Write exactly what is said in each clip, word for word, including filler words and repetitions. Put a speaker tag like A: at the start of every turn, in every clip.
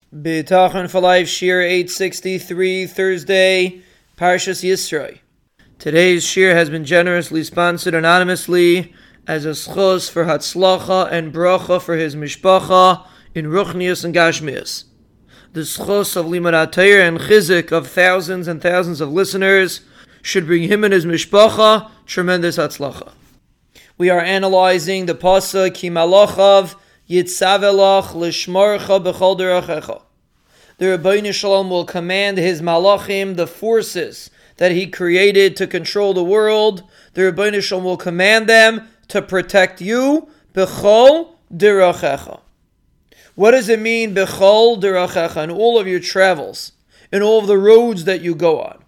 A: B'tachon for Life, Shir eight sixty-three, Thursday, Parshas Yisro. Today's Shir has been generously sponsored anonymously as a schos for Hatzlacha and Bracha for his Mishpacha in Ruchnius and Gashmius. The schos of Limud HaTorah and Chizik of thousands and thousands of listeners should bring him and his Mishpacha tremendous Hatzlacha. We are analyzing the pasuk Ki Malachav Yitzavelach Lishmarcha B'chol Derachecha. The Rebbeinu Shalom will command his malachim, the forces that he created to control the world. The Rebbeinu Shalom will command them to protect you B'chol Derachecha. What does it mean B'chol Derachecha? In all of your travels, in all of the roads that you go on.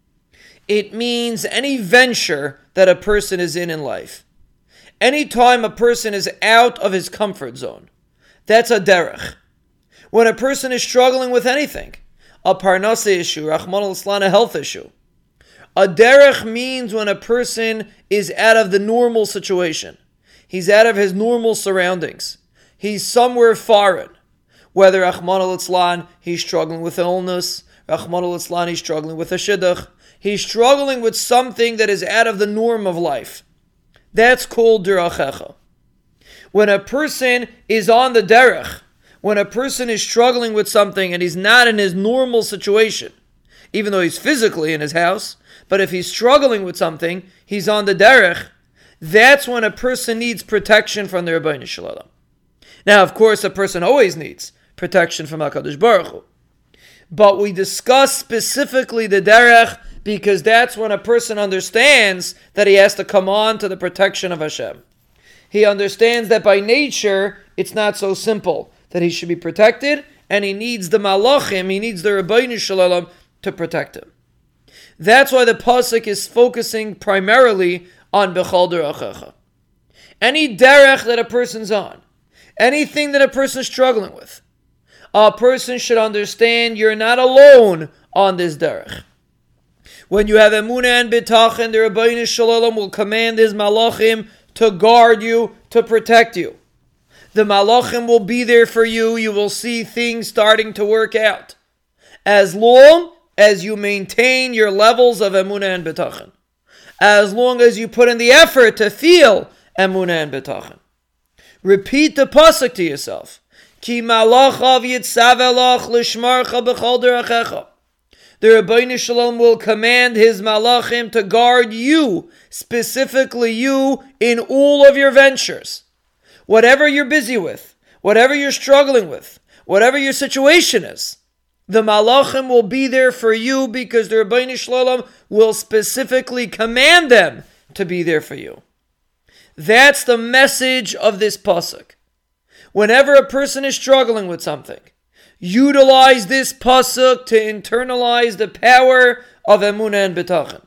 A: It means any venture that a person is in in life. Anytime a person is out of his comfort zone, that's a derech. When a person is struggling with anything, a parnasa issue, Rahman al-Islan, a health issue, a derech means when a person is out of the normal situation. He's out of his normal surroundings. He's somewhere foreign. Whether Rahman al-Islan, he's struggling with an illness, Rahman al-Islan, he's struggling with a shidduch, he's struggling with something that is out of the norm of life. That's called derachecha. When a person is on the derech, when a person is struggling with something and he's not in his normal situation, even though he's physically in his house, but if he's struggling with something, he's on the derech, that's when a person needs protection from the Rebbeinu Shalom. Now, of course, a person always needs protection from HaKadosh Baruch Hu. But we discuss specifically the derech because that's when a person understands that he has to come on to the protection of Hashem. He understands that by nature, it's not so simple, that he should be protected, and he needs the malachim, he needs the Rebbeinu Shalom to protect him. That's why the pasuk is focusing primarily on B'chol Derachecha. Any derech that a person's on, anything that a person is struggling with, a person should understand you're not alone on this derech. When you have emunah and bitachon, the Rebbeinu Shalom will command his malachim to guard you, to protect you. The malachim will be there for you. You will see things starting to work out. As long as you maintain your levels of emunah and bitachon. As long as you put in the effort to feel emunah and bitachon. Repeat the pasuk to yourself. Ki malachav yitzavelach lishmarcha b'chol derachecha. The Rebbeinu Shalom will command his malachim to guard you, specifically you, in all of your ventures. Whatever you're busy with, whatever you're struggling with, whatever your situation is, the malachim will be there for you because the Rebbeinu Shalom will specifically command them to be there for you. That's the message of this pasuk. Whenever a person is struggling with something, utilize this pasuk to internalize the power of emunah and bitachon.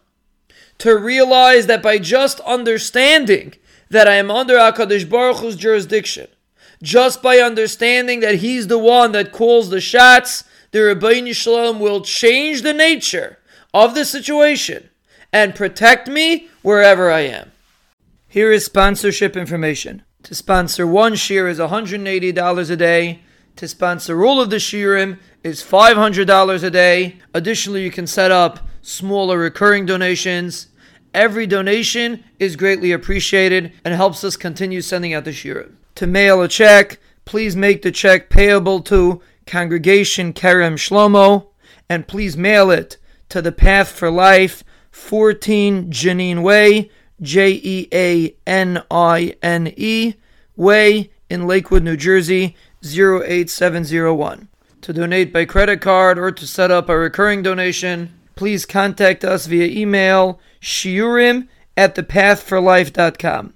A: To realize that by just understanding that I am under HaKadosh Baruch Hu's jurisdiction, just by understanding that He's the one that calls the shots, the Rebbeinu Shalom will change the nature of the situation and protect me wherever I am. Here is sponsorship information. To sponsor one shir is one hundred eighty dollars a day. To sponsor all of the shirim is five hundred dollars a day. Additionally, you can set up smaller recurring donations. Every donation is greatly appreciated and helps us continue sending out the shirim. To mail a check, please make the check payable to Congregation Kerem Shlomo, and please mail it to the Path for Life, fourteen Janine Way, J E A N I N E, Way in Lakewood, New Jersey, zero eight seven zero one. To donate by credit card or to set up a recurring donation, please contact us via email, shiurim at the path for life dot com.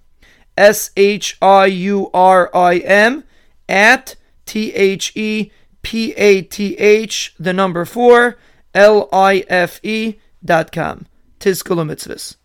A: S H I U R I M at T H E P A T H, the number four, L I F E dot com. Tizkul mitzvahs.